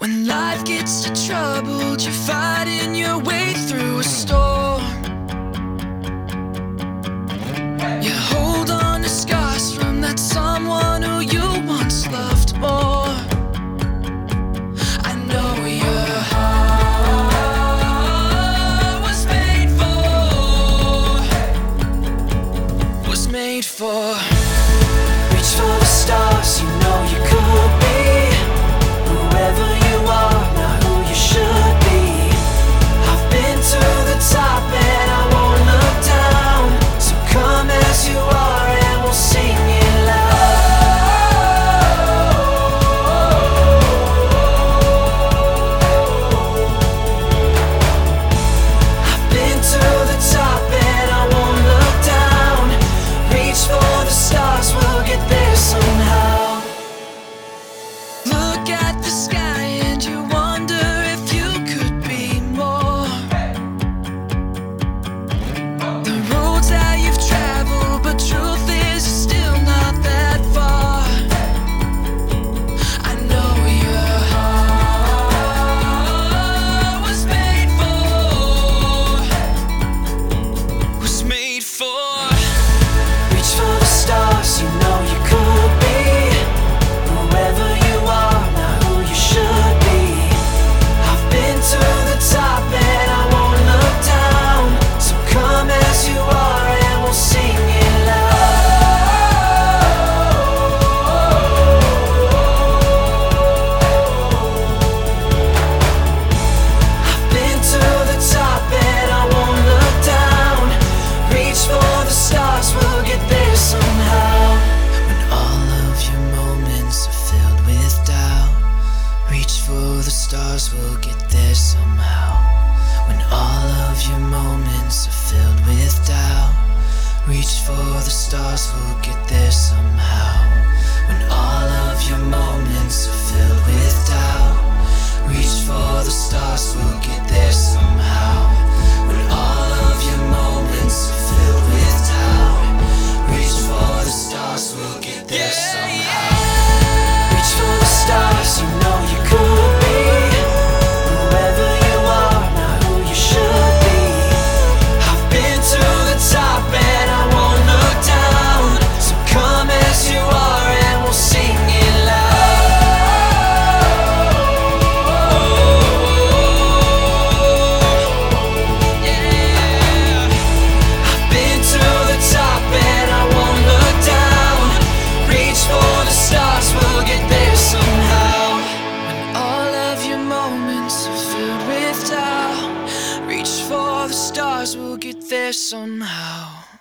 When life gets you troubled, you're fighting your way through a storm. You hold on to scars from that someone who you once loved more. I know your heart was made for. Reach for the stars, you know you could be whoever you are, not who you should be. I've been to the top and I won't look down. So come as you are and we'll sing it loud. I've been to the top and I won't look down. Reach for the stars, we'll get there somehow. Look at the sky and you wonder if you could be more. The roads that you've traveled, but truth is you're still not that far. I know your heart was made for. Reach for the stars, you know you could be whoever you are, not who you should be. I've been to the top and I won't look down. So come as you are and we'll sing it loud. I've been to the top and I won't look down. Reach for the stars, we'll get there somehow. When all of your moments are filled with doubt, reach for the stars, we'll get there somehow. When all of your moments are filled with doubt, reach for the stars, we'll get there somehow. When all of your moments are filled with doubt, reach for the stars, we'll get there somehow. When all of your moments are filled with doubt, reach for the stars, we'll get there somehow. Reach for the stars, you know you could be whoever you are, not who you should be. I've been to the top and I won't look down. So come as you are and we'll sing it loud. Yeah. I've been to the top and I won't look down. Reach for the stars, we'll get there somehow. When all of your moments are filled with doubt, reach for the stars, we'll get there somehow.